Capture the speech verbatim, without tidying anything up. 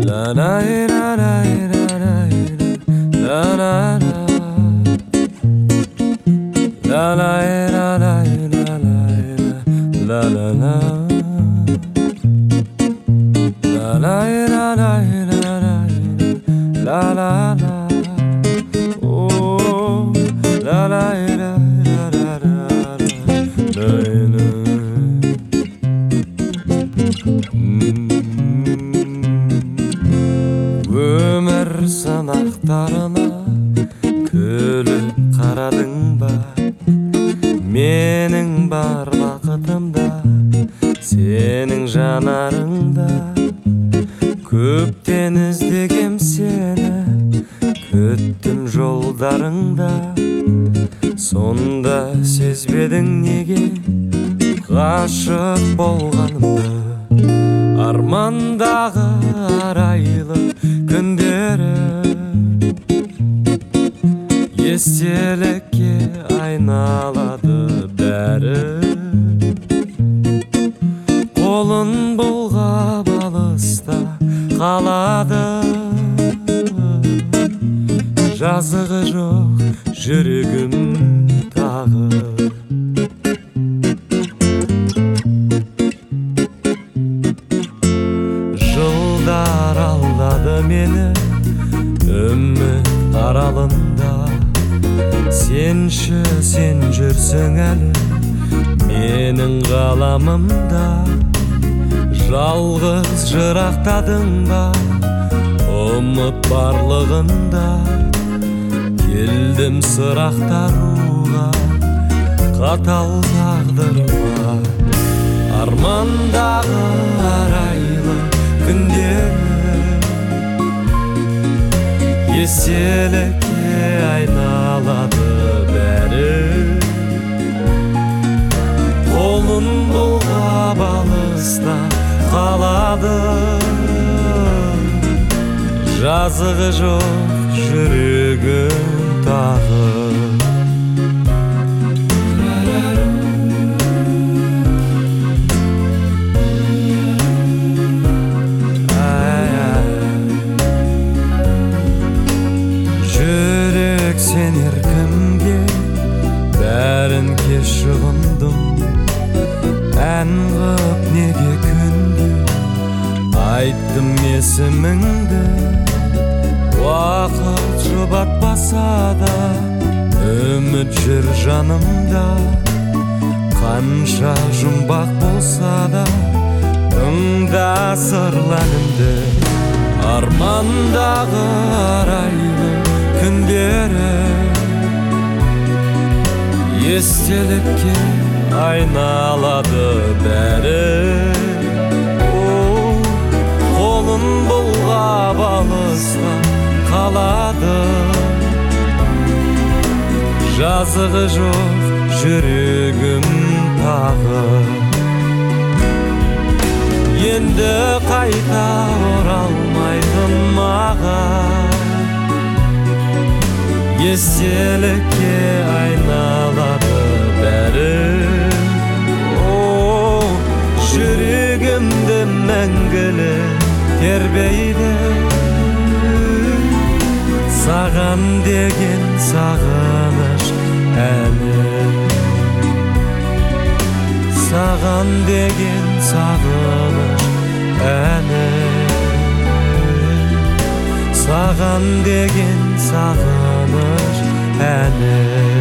La la la la la la la la. La la la la la la la la. La la la la la la la la. Oh, la la la la la la la. Өмір сынақтарына күліп қарадың ба? Менің бар бақытымда, сенің жанарыңда. Көптен іздегем сені, күттім жолдарыңда. Сонда сезбедің неге ғашық болғанымды? Армандағы арайлы күндері естелікке айналады бәрі. Қолын бұлғап алыста қалады, жазығы жоқ жүрегім тағы. Жылдар алдады мені үміт аралында. Сенші сен жүрсің әлі менің ғаламымда. Жалғыз жырақтадың ба ұмыт барлығында? Келдім сыр ақтаруға қатал тағдырыма. Армандағы арайлы күндері естелікке айналады бәрі. Қолын бұлғап алыста қалады, жазығы жоқ жүрегім тағы. Жүрек сенер кімге бәрін кеші ұғындым. Ән ғып неге күнде айттым есіміңді. Уақыт жұбатпаса да үміт жүр жанымда. Қанша жұмбақ болса да тыңда сырлы әнімді. Армандағы арайлы күндері естелікке айналады бәрі. Қолын бұлғап алыста қалады, жазығы жоқ жүрегім тағы. Енді қайта оралмайтын маған, естелікке айналады бәрі. О, жүрегімді мәңгілі тербейді. Саған деген сағыныш әні, саған деген сағыныш әні, саған деген сағыныш әні.